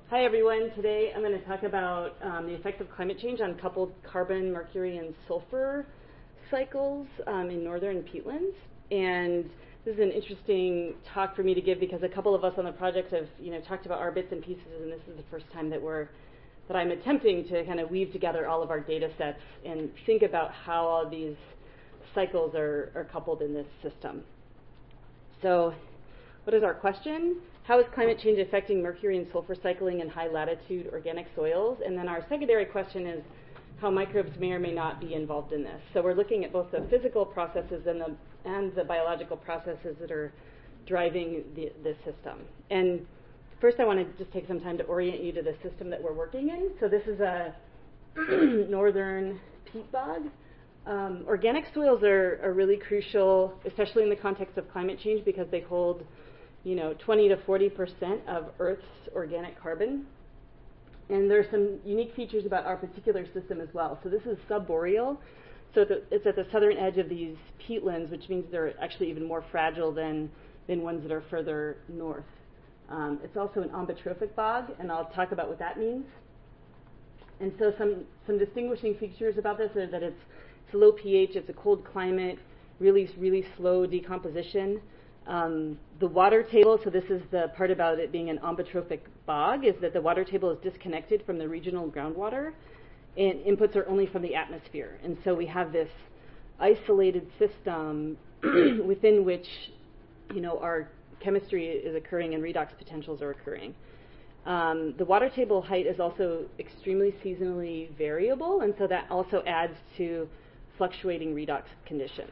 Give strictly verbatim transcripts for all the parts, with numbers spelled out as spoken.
Hi everyone. Today I'm going to talk about um, the effect of climate change on coupled carbon, mercury, and sulfur cycles um, in northern peatlands. And this is an interesting talk for me to give because a couple of us on the project have, you know, talked about our bits and pieces, and this is the first time that we're that I'm attempting to kind of weave together all of our data sets and think about how all these cycles are, are coupled in this system. So, what is our question? How is climate change affecting mercury and sulfur cycling in high latitude organic soils? And then our secondary question is how microbes may or may not be involved in this. So we're looking at both the physical processes and the and the biological processes that are driving the, this system. And first I want to just take some time to orient you to the system that we're working in. So this is a northern peat bog. Um, organic soils are, are really crucial, especially in the context of climate change, because they hold, you know, twenty to forty percent of Earth's organic carbon. And there are some unique features about our particular system as well. So this is subboreal. So the, it's at the southern edge of these peatlands, which means they're actually even more fragile than, than ones that are further north. Um, it's also an ambitrophic bog, and I'll talk about what that means. And so some, some distinguishing features about this are that it's, it's a low pH, it's a cold climate, really, really slow decomposition. Um, the water table, so this is the part about it being an ambitrophic bog, is that the water table is disconnected from the regional groundwater, and inputs are only from the atmosphere. And so we have this isolated system within which, you know, our chemistry is occurring and redox potentials are occurring. Um, the water table height is also extremely seasonally variable, and so that also adds to fluctuating redox conditions.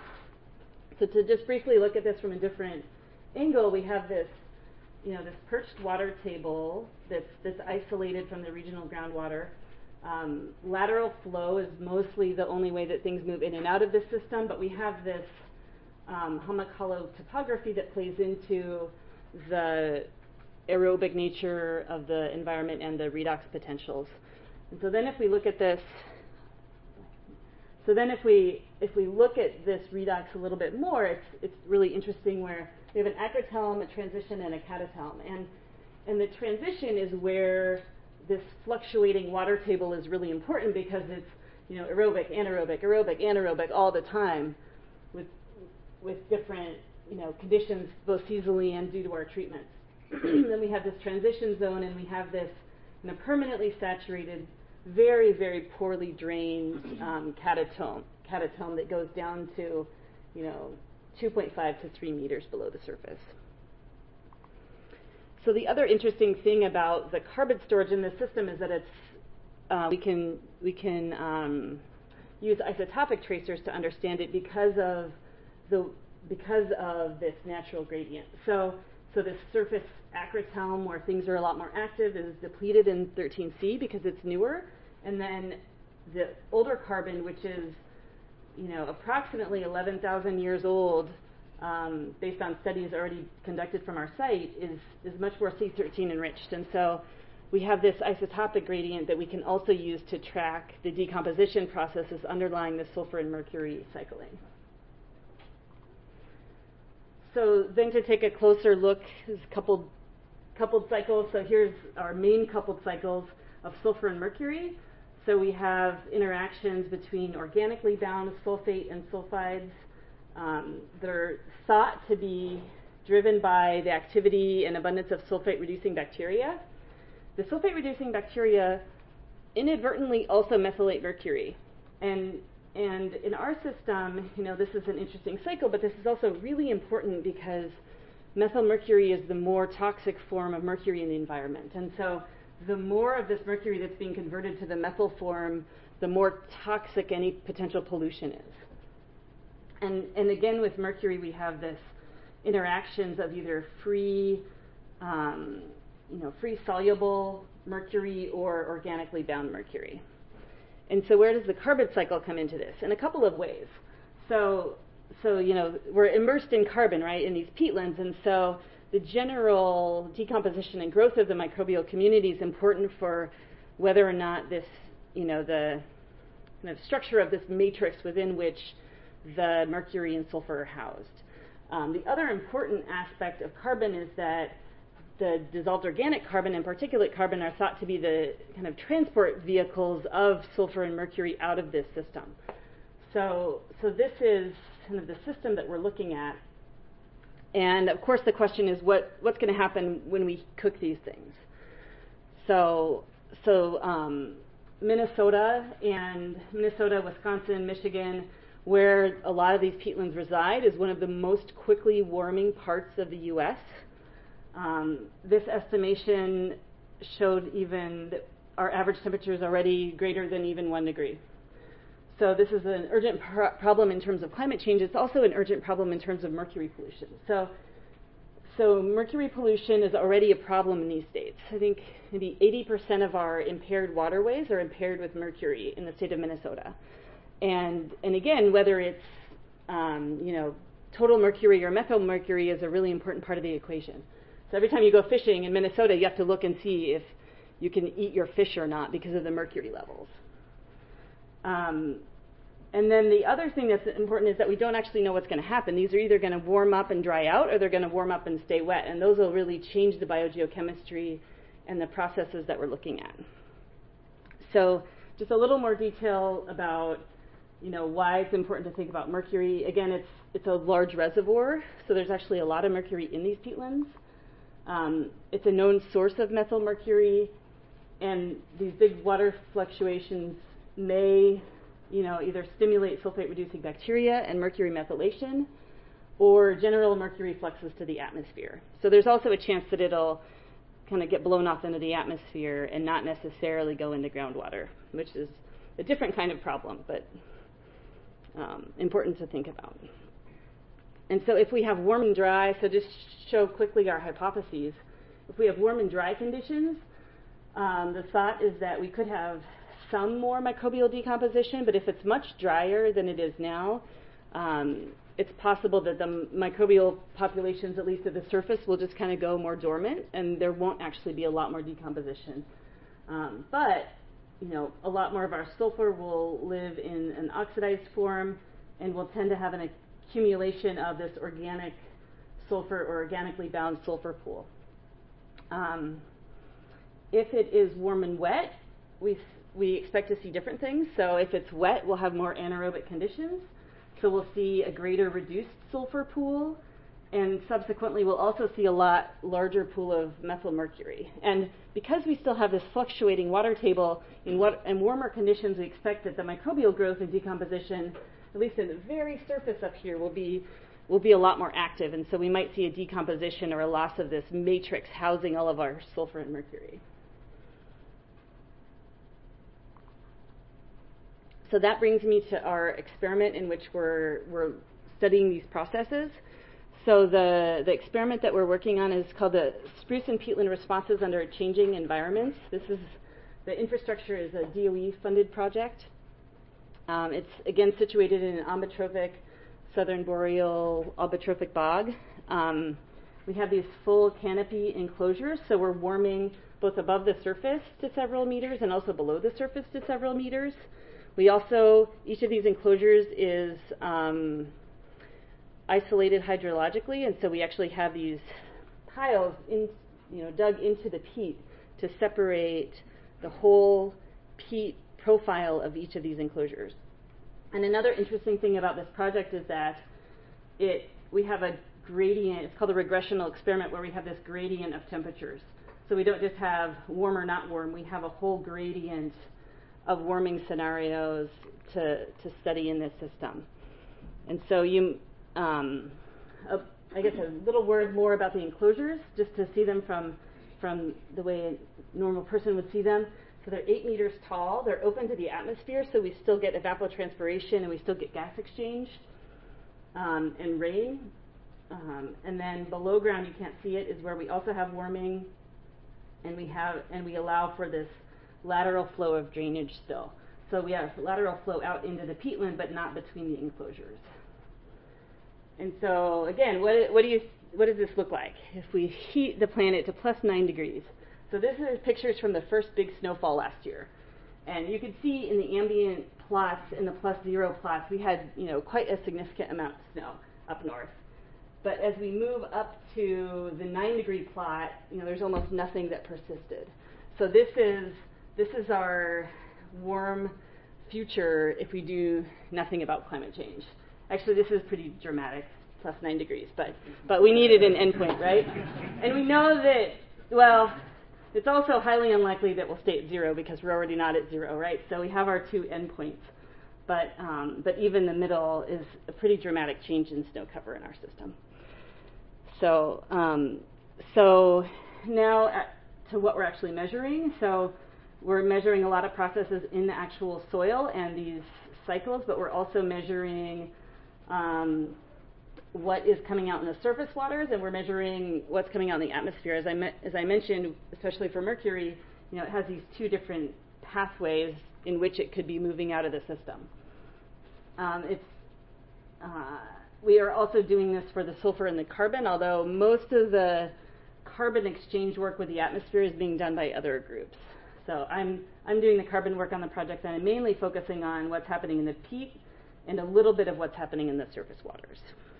So to just briefly look at this from a different angle, we have this, you know, this perched water table that's, that's isolated from the regional groundwater. Um, lateral flow is mostly the only way that things move in and out of this system, but we have this um, hummock hollow topography that plays into the aerobic nature of the environment and the redox potentials. And so then if we look at this, so then if we if we look at this redox a little bit more, it's it's really interesting where we have an acrothelm, a transition, and a catothelm. And and the transition is where this fluctuating water table is really important because it's, you know, aerobic, anaerobic, aerobic, anaerobic all the time with with different, you know, conditions both seasonally and due to our treatments. Then we have this transition zone, and we have this, you know, permanently saturated, very, very poorly drained um, catotome, catotome that goes down to, you know, two point five to three meters below the surface. So the other interesting thing about the carbon storage in the system is that it's uh, we can we can um, use isotopic tracers to understand it because of the because of this natural gradient. So so this surface acrothelm, where things are a lot more active, is depleted in thirteen C because it's newer, and then the older carbon, which is, you know, approximately eleven thousand years old, um, based on studies already conducted from our site, is is much more C thirteen enriched, and so we have this isotopic gradient that we can also use to track the decomposition processes underlying the sulfur and mercury cycling. So then to take a closer look, is coupled coupled cycles. So here's our main coupled cycles of sulfur and mercury. So we have interactions between organically bound sulfate and sulfides um, that are thought to be driven by the activity and abundance of sulfate-reducing bacteria. The sulfate-reducing bacteria inadvertently also methylate mercury. And And in our system, you know, this is an interesting cycle, but this is also really important because methylmercury is the more toxic form of mercury in the environment. And so the more of this mercury that's being converted to the methyl form, the more toxic any potential pollution is. And, and again, with mercury, we have this interactions of either free, um, you know, free soluble mercury or organically bound mercury. And so where does the carbon cycle come into this? In a couple of ways. So, so you know, we're immersed in carbon, right, in these peatlands, and so the general decomposition and growth of the microbial community is important for whether or not this, you know, the kind of structure of this matrix within which the mercury and sulfur are housed. Um, the other important aspect of carbon is that the dissolved organic carbon and particulate carbon are thought to be the kind of transport vehicles of sulfur and mercury out of this system. So, so this is kind of the system that we're looking at. And of course the question is what, what's going to happen when we cook these things? So, so um, Minnesota and Minnesota, Wisconsin, Michigan, where a lot of these peatlands reside, is one of the most quickly warming parts of the U S. Um, this estimation showed even that our average temperature is already greater than even one degree. So this is an urgent pro problem in terms of climate change. It's also an urgent problem in terms of mercury pollution. So, so mercury pollution is already a problem in these states. I think maybe eighty percent of our impaired waterways are impaired with mercury in the state of Minnesota. And, and again, whether it's um, you know, total mercury or methyl mercury is a really important part of the equation. So every time you go fishing in Minnesota, you have to look and see if you can eat your fish or not because of the mercury levels. Um, and then the other thing that's important is that we don't actually know what's going to happen. These are either going to warm up and dry out, or they're going to warm up and stay wet. And those will really change the biogeochemistry and the processes that we're looking at. So just a little more detail about, you know, why it's important to think about mercury. Again, it's, it's a large reservoir, so there's actually a lot of mercury in these peatlands. Um, it's a known source of methyl mercury, and these big water fluctuations may, you know, either stimulate sulfate-reducing bacteria and mercury methylation, or general mercury fluxes to the atmosphere. So there's also a chance that it'll kind of get blown off into the atmosphere and not necessarily go into groundwater, which is a different kind of problem, but um, important to think about. And so if we have warm and dry, so just show quickly our hypotheses. If we have warm and dry conditions, um, the thought is that we could have some more microbial decomposition, but if it's much drier than it is now, um, it's possible that the microbial populations, at least at the surface, will just kind of go more dormant, and there won't actually be a lot more decomposition. Um, but, you know, a lot more of our sulfur will live in an oxidized form, and will tend to have an accumulation of this organic sulfur or organically bound sulfur pool. Um, if it is warm and wet, we, we expect to see different things. So if it's wet, we'll have more anaerobic conditions. So we'll see a greater reduced sulfur pool, and subsequently we'll also see a lot larger pool of methyl mercury. And because we still have this fluctuating water table, in, what, in warmer conditions we expect that the microbial growth and decomposition, at least in the very surface up here, will be, will be a lot more active. And so we might see a decomposition or a loss of this matrix housing all of our sulfur and mercury. So that brings me to our experiment in which we're, we're studying these processes. So the, the experiment that we're working on is called the Spruce and Peatland Responses Under Changing Environments. This is, the infrastructure is a D O E-funded project. Um, it's, again, situated in an ambitrophic, southern boreal ambitrophic bog. Um, we have these full canopy enclosures, so we're warming both above the surface to several meters and also below the surface to several meters. We also, each of these enclosures is um, isolated hydrologically, and so we actually have these piles in, you know, dug into the peat to separate the whole peat profile of each of these enclosures. And another interesting thing about this project is that it, we have a gradient, it's called a regressional experiment, where we have this gradient of temperatures. So we don't just have warm or not warm, we have a whole gradient of warming scenarios to, to study in this system. And so you, um, uh, I guess a little word more about the enclosures, just to see them from, from the way a normal person would see them. So they're eight meters tall, they're open to the atmosphere, so we still get evapotranspiration and we still get gas exchange um, and rain. Um, and then below ground, you can't see it, is where we also have warming, and we have, and we allow for this lateral flow of drainage still. So we have lateral flow out into the peatland, but not between the enclosures. And so again, what, what do you, what does this look like if we heat the planet to plus nine degrees? So this is pictures from the first big snowfall last year. And you can see in the ambient plots, in the plus zero plots, we had, you know, quite a significant amount of snow up north. but as we move up to the nine degree plot, you know, there's almost nothing that persisted. So this is this is our warm future if we do nothing about climate change. Actually, this is pretty dramatic, plus nine degrees, but but we needed an endpoint, right? And we know that, well, it's also highly unlikely that we'll stay at zero because we're already not at zero, right? So we have our two endpoints. But, um, but even the middle is a pretty dramatic change in snow cover in our system. So, um, so now at, to what we're actually measuring. So we're measuring a lot of processes in the actual soil and these cycles, but we're also measuring um, what is coming out in the surface waters, and we're measuring what's coming out in the atmosphere. As I, me- as I mentioned, especially for mercury, you know, it has these two different pathways in which it could be moving out of the system. Um, it's, uh, we are also doing this for the sulfur and the carbon, although most of the carbon exchange work with the atmosphere is being done by other groups. So I'm, I'm doing the carbon work on the project, and I'm mainly focusing on what's happening in the peat and a little bit of what's happening in the surface waters.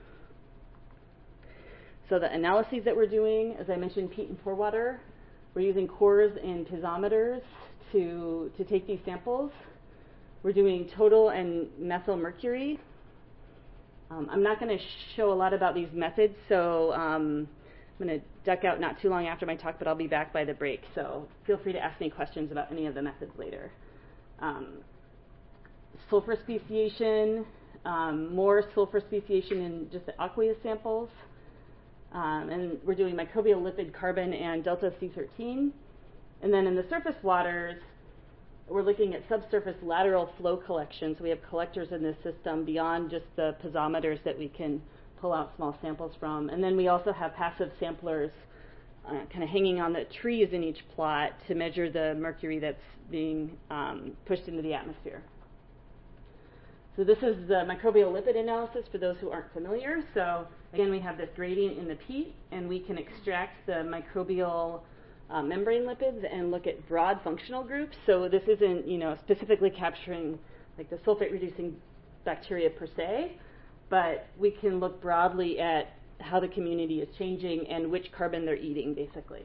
So the analyses that we're doing, as I mentioned, peat and pore water, we're using cores and piezometers to, to take these samples. We're doing total and methyl mercury. Um, I'm not going to show a lot about these methods, so um, I'm going to duck out not too long after my talk, but I'll be back by the break. So feel free to ask me questions about any of the methods later. Um, sulfur speciation, um, more sulfur speciation in just the aqueous samples. Um, and we're doing microbial lipid carbon and delta C thirteen. And then in the surface waters, we're looking at subsurface lateral flow collection. So we have collectors in this system beyond just the piezometers that we can pull out small samples from. And then we also have passive samplers uh, kind of hanging on the trees in each plot to measure the mercury that's being um, pushed into the atmosphere. So this is the microbial lipid analysis for those who aren't familiar. So again, we have this gradient in the peat, and we can extract the microbial uh, membrane lipids and look at broad functional groups. So this isn't, you know, specifically capturing like the sulfate-reducing bacteria per se, but we can look broadly at how the community is changing and which carbon they're eating, basically.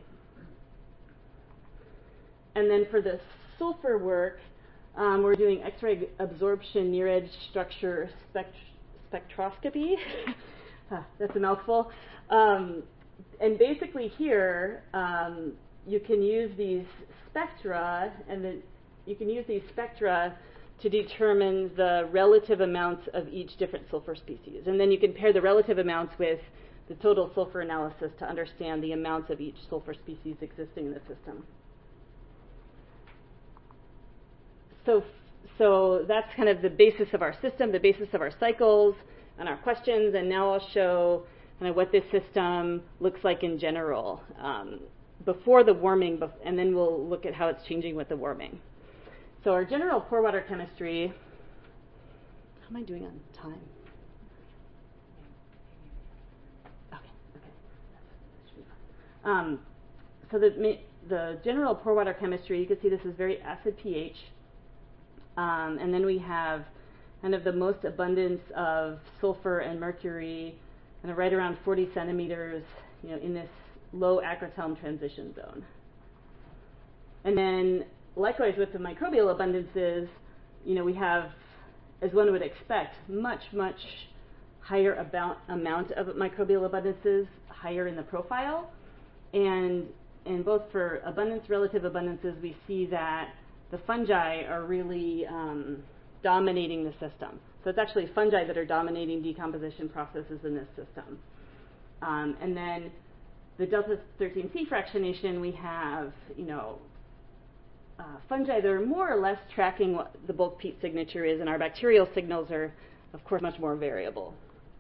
And then for the sulfur work, Um, we're doing X-ray absorption near-edge structure spect- spectroscopy. ah, that's a mouthful. Um, and basically here, um, you can use these spectra, and then you can use these spectra to determine the relative amounts of each different sulfur species. And then you can pair the relative amounts with the total sulfur analysis to understand the amounts of each sulfur species existing in the system. So, so that's kind of the basis of our system, the basis of our cycles and our questions. And now I'll show kind of what this system looks like in general um, before the warming, bef- and then we'll look at how it's changing with the warming. So our general pore water chemistry, how am I doing on time? Okay, okay. That should be fine. Um, so the, the general pore water chemistry, you can see this is very acid pH. Um, and then we have kind of the most abundance of sulfur and mercury, kind of right around forty centimeters, you know, in this low acrothelm transition zone. And then likewise with the microbial abundances, you know, we have, as one would expect, much, much higher about amount of microbial abundances, higher in the profile. And, and both for abundance, relative abundances, we see that the fungi are really um, dominating the system. So it's actually fungi that are dominating decomposition processes in this system. Um, and then the delta thirteen C fractionation, we have, you know, uh, fungi that are more or less tracking what the bulk peat signature is, and our bacterial signals are, of course, much more variable.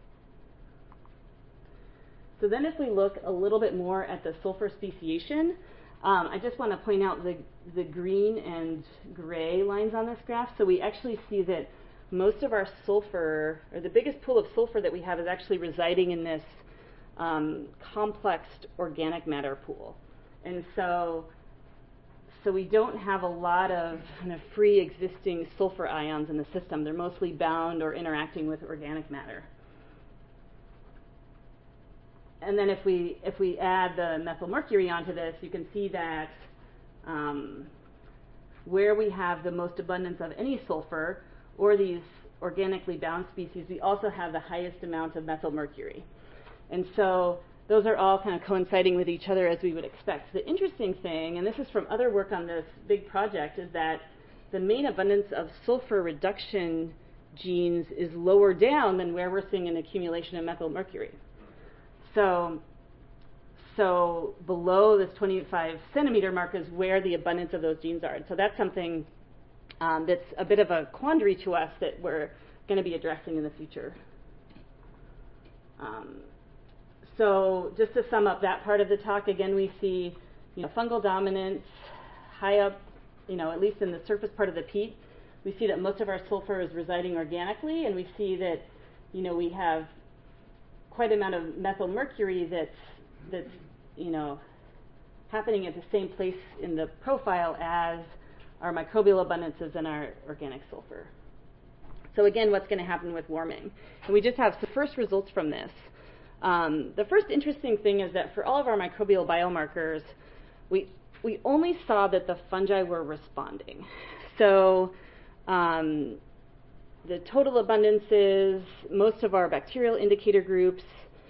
So then if we look a little bit more at the sulfur speciation, Um, I just want to point out the, the green and gray lines on this graph. So we actually see that most of our sulfur, or the biggest pool of sulfur that we have, is actually residing in this um, complex organic matter pool. And so, so we don't have a lot of kind of free existing sulfur ions in the system. They're mostly bound or interacting with organic matter. and then if we if we add the methyl mercury onto this, you can see that um, where we have the most abundance of any sulfur or these organically bound species, we also have the highest amount of methyl mercury. And so those are all kind of coinciding with each other as we would expect. The interesting thing, and this is from other work on this big project, is that the main abundance of sulfur reduction genes is lower down than where we're seeing an accumulation of methyl mercury. So, so below this twenty-five centimeter mark is where the abundance of those genes are. And so that's something um, that's a bit of a quandary to us that we're going to be addressing in the future. Um, so just to sum up that part of the talk, again, we see you know, fungal dominance high up, you know, at least in the surface part of the peat. We see that most of our sulfur is residing organically, and we see that, you know, we have quite an amount of methyl mercury that's, that's, you know, happening at the same place in the profile as our microbial abundances and our organic sulfur. So again, what's going to happen with warming? And we just have some first results from this. Um, the first interesting thing is that for all of our microbial biomarkers, we we only saw that the fungi were responding. So um, the total abundances, most of our bacterial indicator groups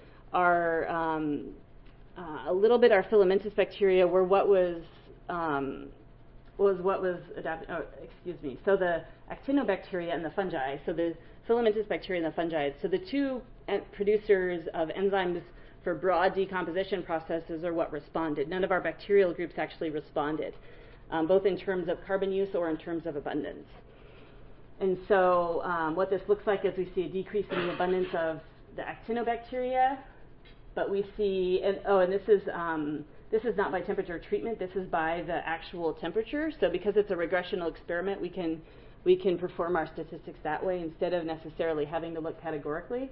are um, uh, a little bit our filamentous bacteria were what was um, was what was adapted. Oh, excuse me. So the actinobacteria and the fungi. So the filamentous bacteria and the fungi. So the two producers of enzymes for broad decomposition processes are what responded. None of our bacterial groups actually responded, um, both in terms of carbon use or in terms of abundance. And so um, what this looks like is we see a decrease in the abundance of the actinobacteria, but we see, and, oh, and this is um, this is not by temperature treatment. This is by the actual temperature. So because it's a regressional experiment, we can we can perform our statistics that way instead of necessarily having to look categorically.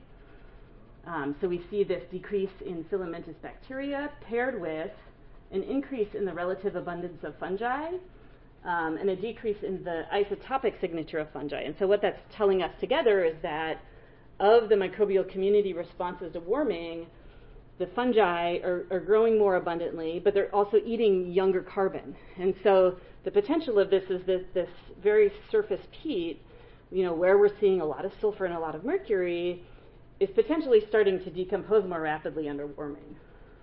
Um, so we see this decrease in filamentous bacteria paired with an increase in the relative abundance of fungi um, and a decrease in the isotopic signature of fungi. And so what that's telling us together is that of the microbial community responses to warming, the fungi are, are growing more abundantly, but they're also eating younger carbon. And so the potential of this is that this very surface peat, you know, where we're seeing a lot of sulfur and a lot of mercury, is potentially starting to decompose more rapidly under warming.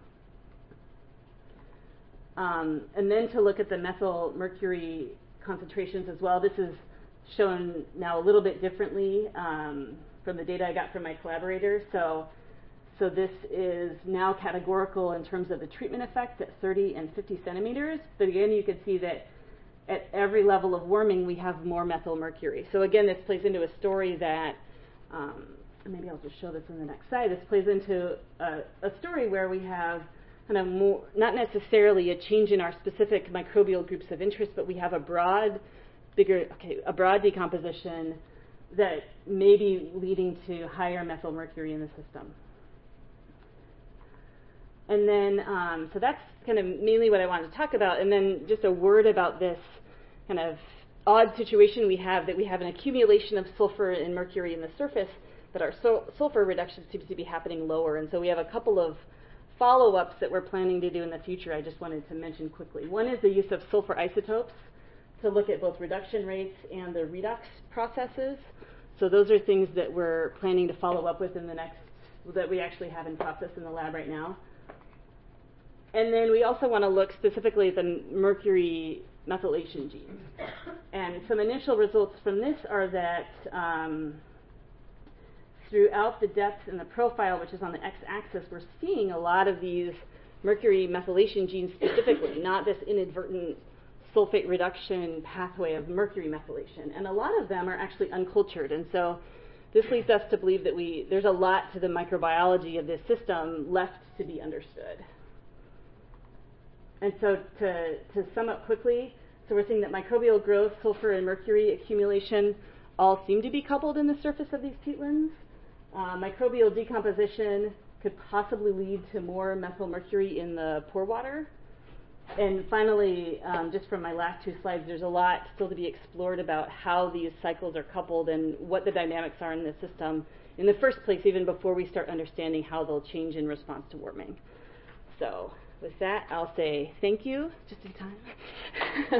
Um, and then to look at the methyl mercury concentrations as well. This is shown now a little bit differently um, from the data I got from my collaborators. So, so this is now categorical in terms of the treatment effect at thirty and fifty centimeters. But again, you can see that at every level of warming, we have more methyl mercury. So again, this plays into a story that um, maybe I'll just show this in the next slide. This plays into a, a story where we have kind of more, not necessarily a change in our specific microbial groups of interest, but we have a broad, bigger, okay, a broad decomposition that may be leading to higher methyl mercury in the system. And then, um, so that's kind of mainly what I wanted to talk about. And then just a word about this kind of odd situation we have, that we have an accumulation of sulfur and mercury in the surface, but our sul- sulfur reduction seems to be happening lower. And so we have a couple of follow-ups that we're planning to do in the future I just wanted to mention quickly. One is the use of sulfur isotopes to look at both reduction rates and the redox processes. So those are things that we're planning to follow up with in the next, that we actually have in process in the lab right now. And then we also want to look specifically at the mercury methylation genes. And some initial results from this are that um, throughout the depth in the profile, which is on the x-axis, we're seeing a lot of these mercury methylation genes specifically, not this inadvertent sulfate reduction pathway of mercury methylation. And a lot of them are actually uncultured. And so this leads us to believe that we there's a lot to the microbiology of this system left to be understood. And so to, to sum up quickly, so we're seeing that microbial growth, sulfur, and mercury accumulation all seem to be coupled in the surface of these peatlands. Uh, microbial decomposition could possibly lead to more methyl mercury in the pore water. And finally, um, just from my last two slides, there's a lot still to be explored about how these cycles are coupled and what the dynamics are in the system in the first place, even before we start understanding how they'll change in response to warming. So with that, I'll say thank you. Just in time. um,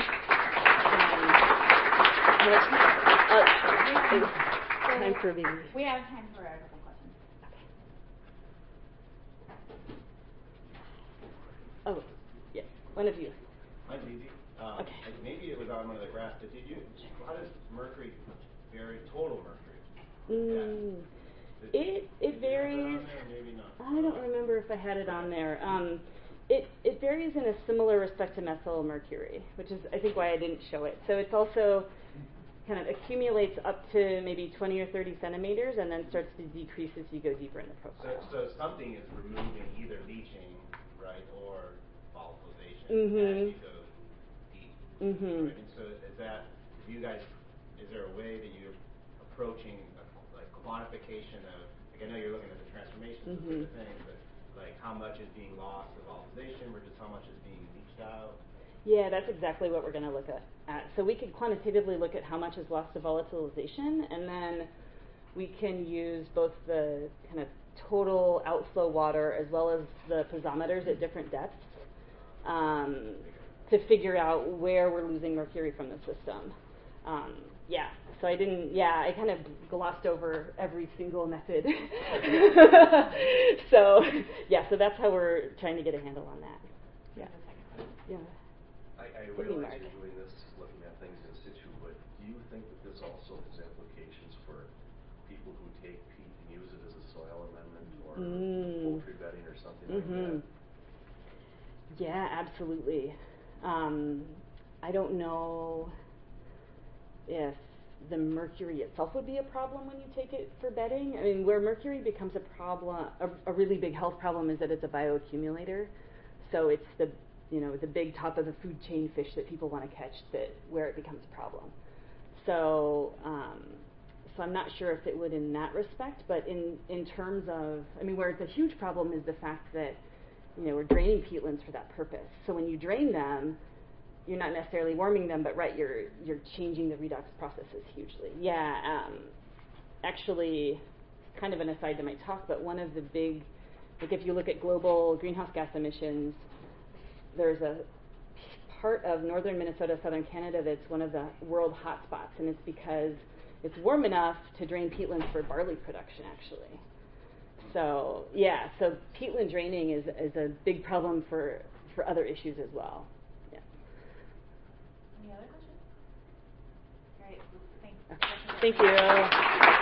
uh, time for maybe. We have time for a couple questions. Okay. Oh, yes. One of you. Mine's easy. Um, okay. Maybe it was on one of the graphs, but did you, how does mercury vary, total mercury? Mm, yeah. It it varies. Maybe not. I don't remember if I had it on there. Um, it it varies in a similar respect to methyl mercury, which is I think why I didn't show it. So it's also kind of accumulates up to maybe twenty or thirty centimeters, and then starts to decrease as you go deeper in the profile. So, so something is removing either leaching, right, or volatilization mm-hmm. as you go deep. Mm-hmm. Right? And so is that, do you guys, is there a way that you're approaching a, like quantification of, like I know you're looking at the transformations mm-hmm. of the things, but like how much is being lost with volatilization versus how much is being leached out? Yeah, that's exactly what we're going to look at, at. So we could quantitatively look at how much is lost to volatilization, and then we can use both the kind of total outflow water as well as the piezometers at different depths um, to figure out where we're losing mercury from the system. Um, yeah, so I didn't, yeah, I kind of glossed over every single method. So, yeah, so that's how we're trying to get a handle on that. Yeah. Yeah. I, I realize you're doing this, looking at things in situ, but do you think that this also has implications for people who take peat and use it as a soil amendment or mm. poultry bedding or something mm-hmm. like that? Yeah, absolutely. Um, I don't know if the mercury itself would be a problem when you take it for bedding. I mean, where mercury becomes a problem, a, a really big health problem, is that it's a bioaccumulator. So it's the you know, the big top of the food chain fish that people want to catch, that where it becomes a problem. So, um, so I'm not sure if it would in that respect, but in, in terms of, I mean, where it's a huge problem is the fact that, you know, we're draining peatlands for that purpose. So when you drain them, you're not necessarily warming them, but right, you're you're changing the redox processes hugely. Yeah, um, actually, kind of an aside to my talk, but one of the big, like if you look at global greenhouse gas emissions, there's a part of northern Minnesota, southern Canada that's one of the world hotspots, and it's because it's warm enough to drain peatlands for barley production, actually. So, yeah, so peatland draining is is a big problem for, for other issues as well. Yeah. Any other questions? All right, thanks. Okay. Thank you.